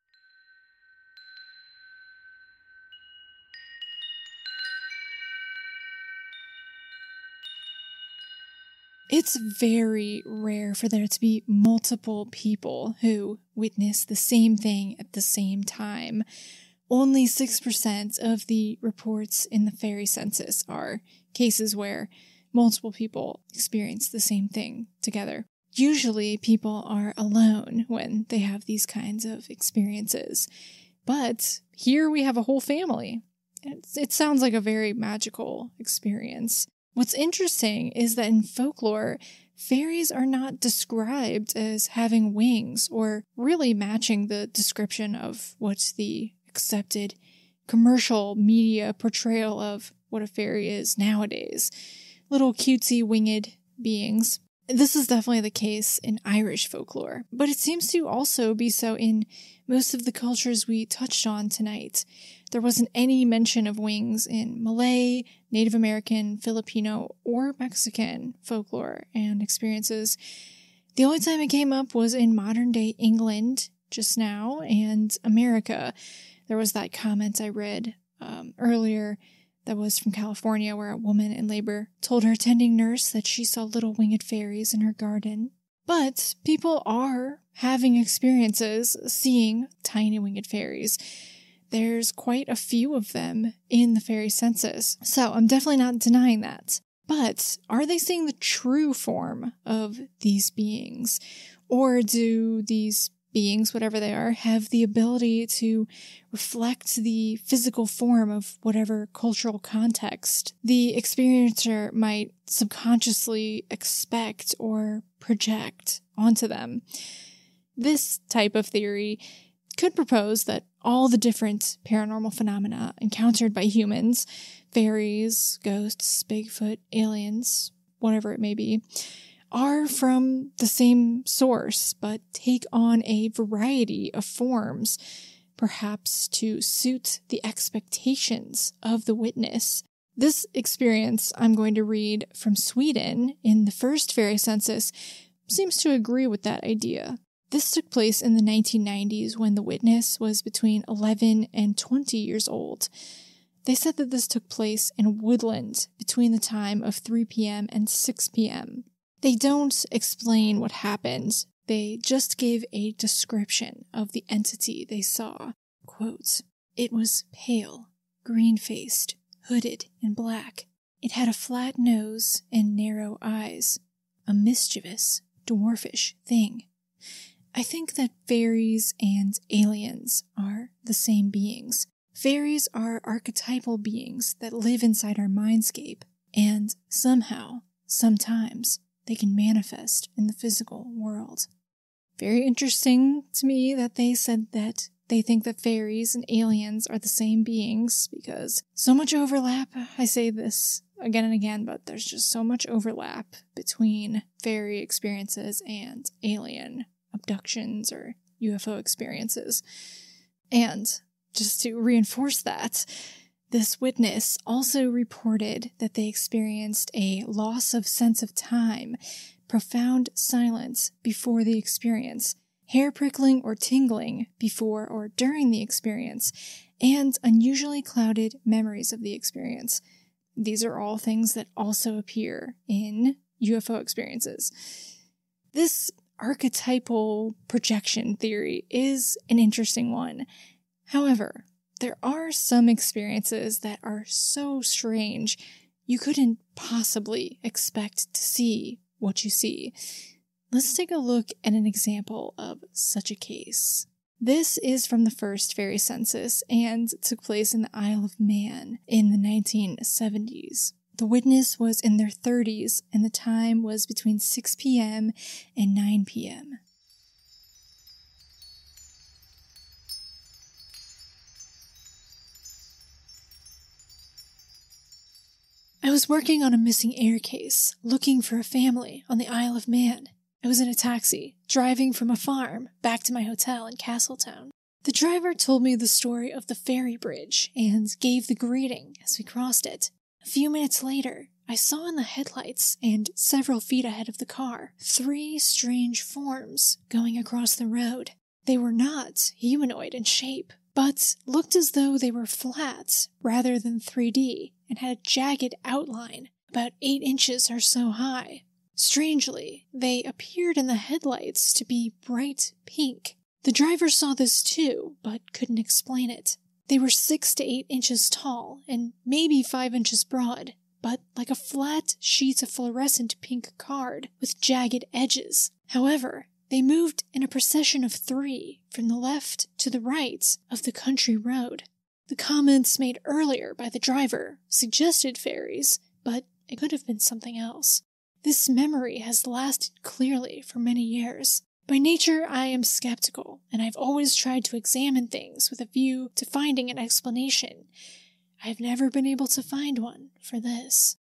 It's very rare for there to be multiple people who witness the same thing at the same time. Only six percent of the reports in the fairy census are cases where multiple people experience the same thing together. Usually people are alone when they have these kinds of experiences. But here we have a whole family. It's, it sounds like a very magical experience. What's interesting is that in folklore, fairies are not described as having wings or really matching the description of what the accepted commercial media portrayal of what a fairy is nowadays. Little cutesy winged beings. This is definitely the case in Irish folklore, but it seems to also be so in most of the cultures we touched on tonight. There wasn't any mention of wings in Malay, Native American, Filipino, or Mexican folklore and experiences. The only time it came up was in modern-day England just now and America. There was that comment I read um, earlier that was from California, where a woman in labor told her attending nurse that she saw little winged fairies in her garden. But people are having experiences seeing tiny winged fairies. There's quite a few of them in the fairy census, so I'm definitely not denying that. But are they seeing the true form of these beings? Or do these beings, whatever they are, have the ability to reflect the physical form of whatever cultural context the experiencer might subconsciously expect or project onto them? This type of theory could propose that all the different paranormal phenomena encountered by humans, fairies, ghosts, Bigfoot, aliens, whatever it may be, are from the same source, but take on a variety of forms, perhaps to suit the expectations of the witness. This experience I'm going to read from Sweden in the first fairy census seems to agree with that idea. This took place in the nineteen nineties when the witness was between eleven and twenty years old. They said that this took place in a woodland between the time of three p.m. and six p.m. They don't explain what happened. They just give a description of the entity they saw. Quote, "It was pale, green-faced, hooded in black. It had a flat nose and narrow eyes. A mischievous, dwarfish thing. I think that fairies and aliens are the same beings. Fairies are archetypal beings that live inside our mindscape, and somehow, sometimes, they can manifest in the physical world." Very interesting to me that they said that they think that fairies and aliens are the same beings, because so much overlap. I say this again and again, but there's just so much overlap between fairy experiences and alien abductions or U F O experiences. And just to reinforce that, this witness also reported that they experienced a loss of sense of time, profound silence before the experience, hair prickling or tingling before or during the experience, and unusually clouded memories of the experience. these are all things that also appear in U F O experiences. This archetypal projection theory is an interesting one. However, there are some experiences that are so strange you couldn't possibly expect to see what you see. Let's take a look at an example of such a case. This is from the first fairy census and took place in the Isle of Man in the nineteen seventies. The witness was in their thirties and the time was between six p.m. and nine p.m. I was working on a missing heir case, looking for a family on the Isle of Man. I was in a taxi, driving from a farm back to my hotel in Castletown. The driver told me the story of the ferry bridge and gave the greeting as we crossed it. A few minutes later, I saw in the headlights and several feet ahead of the car three strange forms going across the road. They were not humanoid in shape, but looked as though they were flat rather than three D and had a jagged outline about eight inches or so high. Strangely, they appeared in the headlights to be bright pink. The driver saw this too, but couldn't explain it. They were six to eight inches tall and maybe five inches broad, but like a flat sheet of fluorescent pink card with jagged edges. However, they moved in a procession of three from the left to the right of the country road. The comments made earlier by the driver suggested fairies, but it could have been something else. This memory has lasted clearly for many years. By nature, I am skeptical, and I've always tried to examine things with a view to finding an explanation. I have never been able to find one for this.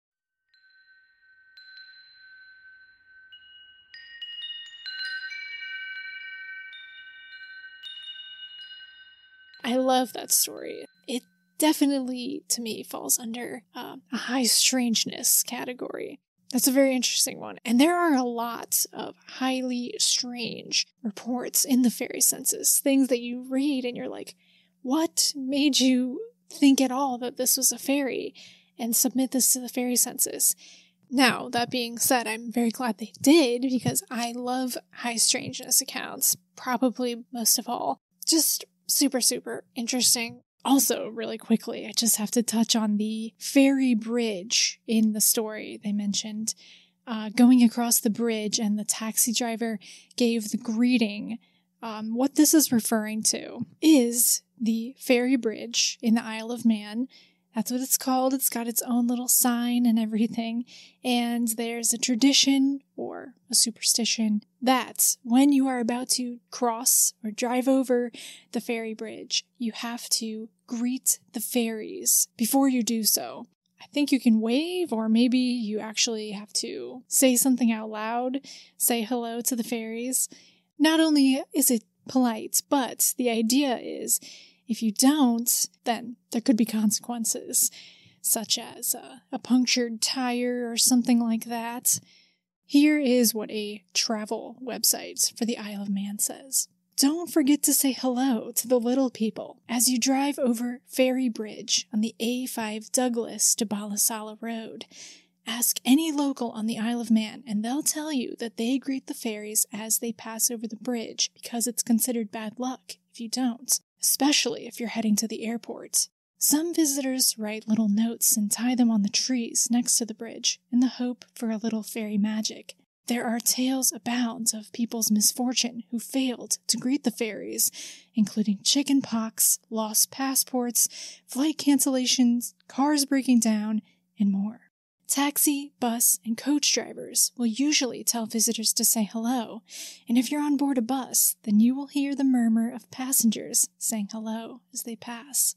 I love that story. It definitely, to me, falls under uh, a high strangeness category. That's a very interesting one. And there are a lot of highly strange reports in the fairy census. Things that you read and you're like, what made you think at all that this was a fairy and submit this to the fairy census? Now, that being said, I'm very glad they did because I love high strangeness accounts, probably most of all. Just super, super interesting. Also, really quickly, I just have to touch on the ferry bridge in the story they mentioned. Uh, going across the bridge and the taxi driver gave the greeting. Um, what this is referring to is the ferry bridge in the Isle of Man. That's what it's called. It's got its own little sign and everything. And there's a tradition or a superstition that when you are about to cross or drive over the ferry bridge, you have to greet the fairies before you do so. I think you can wave, or maybe you actually have to say something out loud, say hello to the fairies. Not only is it polite, but the idea is if you don't, then there could be consequences, such as a, a punctured tire or something like that. Here is what a travel website for the Isle of Man says. Don't forget to say hello to the little people as you drive over Ferry Bridge on the A five Douglas to Balisala Road. Ask any local on the Isle of Man and they'll tell you that they greet the fairies as they pass over the bridge because it's considered bad luck if you don't, especially if you're heading to the airport. Some visitors write little notes and tie them on the trees next to the bridge in the hope for a little fairy magic. There are tales abound of people's misfortune who failed to greet the fairies, including chicken pox, lost passports, flight cancellations, cars breaking down, and more. Taxi, bus, and coach drivers will usually tell visitors to say hello, and if you're on board a bus, then you will hear the murmur of passengers saying hello as they pass.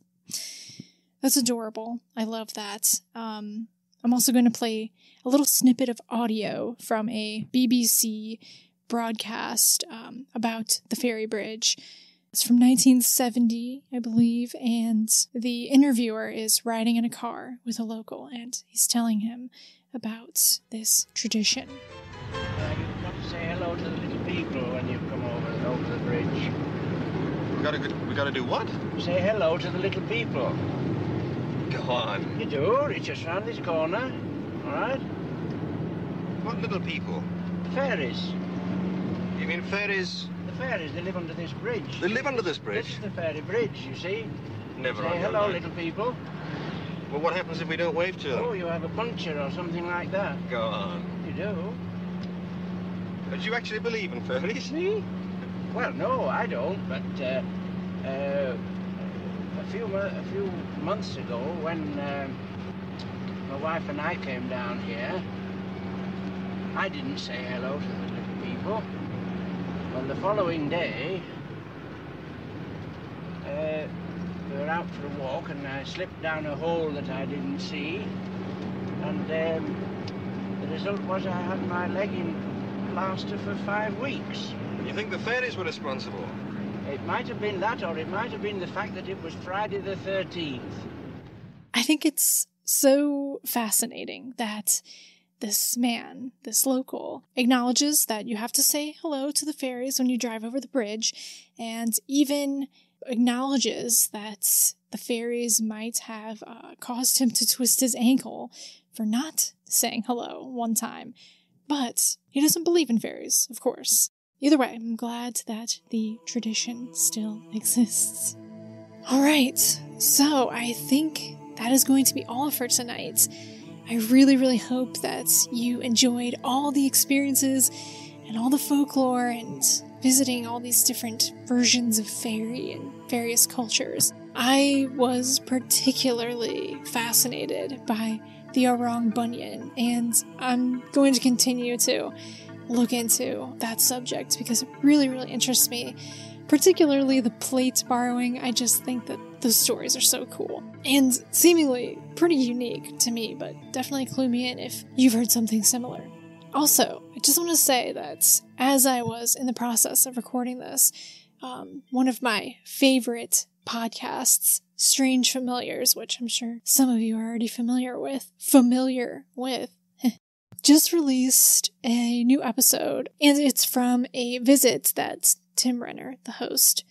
That's adorable. I love that. Um, I'm also going to play a little snippet of audio from a B B C broadcast um, about the ferry bridge. It's from nineteen seventy, I believe, and the interviewer is riding in a car with a local, and he's telling him about this tradition. Uh, you've got to say hello to the little people when you come over over the bridge. We gotta, we gotta do what? Say hello to the little people. Go on. You do. It's just round this corner. All right? What little people? The fairies. You mean fairies? The fairies, they live under this bridge. They live under this This bridge? is the fairy bridge, you see. Never Say on your hello, life. little people. Well, what happens if we don't wave to them? Oh, you have a puncture or something like that. Go on. You do. But you actually believe in fairies? Me? Well, no, I don't. But uh, uh, a few mo- a few months ago, when uh, my wife and I came down here, I didn't say hello to the little people. Well, the following day, uh, we were out for a walk, and I slipped down a hole that I didn't see, and um, the result was I had my leg in plaster for five weeks. You think the fairies were responsible? It might have been that, or it might have been the fact that it was Friday the thirteenth. I think it's so fascinating that this man, this local, acknowledges that you have to say hello to the fairies when you drive over the bridge, and even acknowledges that the fairies might have uh, caused him to twist his ankle for not saying hello one time. But he doesn't believe in fairies, of course. Either way, I'm glad that the tradition still exists. All right, so I think that is going to be all for tonight. I really, really hope that you enjoyed all the experiences and all the folklore and visiting all these different versions of fairy and various cultures. I was particularly fascinated by the Orang Bunyan, and I'm going to continue to look into that subject because it really, really interests me. Particularly the plate borrowing. I just think that those stories are so cool. And seemingly pretty unique to me, but definitely clue me in if you've heard something similar. Also, I just want to say that as I was in the process of recording this, um, one of my favorite podcasts, Strange Familiars, which I'm sure some of you are already familiar with, familiar with, just released a new episode, and it's from a visit that Tim Renner, the host,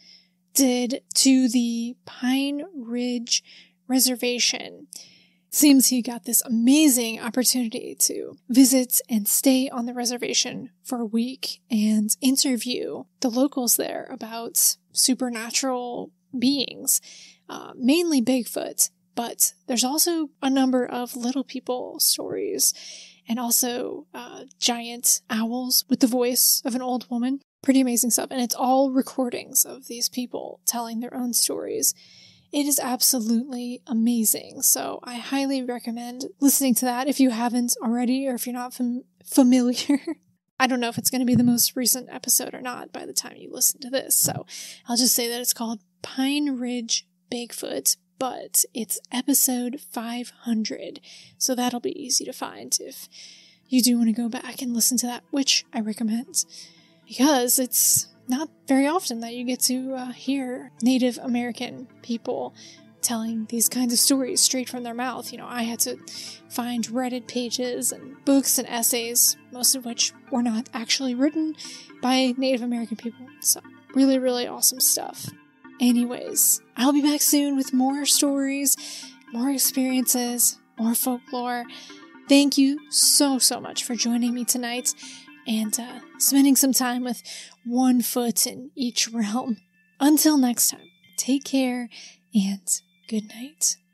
did to the Pine Ridge Reservation. Seems he got this amazing opportunity to visit and stay on the reservation for a week and interview the locals there about supernatural beings, uh, mainly Bigfoot, but there's also a number of little people stories and also uh, giant owls with the voice of an old woman. Pretty amazing stuff. And it's all recordings of these people telling their own stories. It is absolutely amazing. So I highly recommend listening to that if you haven't already, or if you're not fam- familiar. I don't know if it's going to be the most recent episode or not by the time you listen to this. So I'll just say that it's called Pine Ridge Bigfoot, but it's episode five hundred. So that'll be easy to find if you do want to go back and listen to that, which I recommend. Because it's not very often that you get to uh, hear Native American people telling these kinds of stories straight from their mouth. You know, I had to find Reddit pages and books and essays, most of which were not actually written by Native American people. So, really, really awesome stuff. Anyways, I'll be back soon with more stories, more experiences, more folklore. Thank you so, so much for joining me tonight and uh, spending some time with one foot in each realm. Until next time, take care and good night.